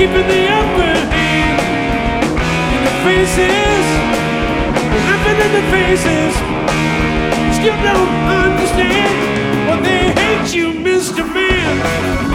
keeping the upper hand. In the faces, laughing in the faces, still don't understand why they hate you, Mr. Man.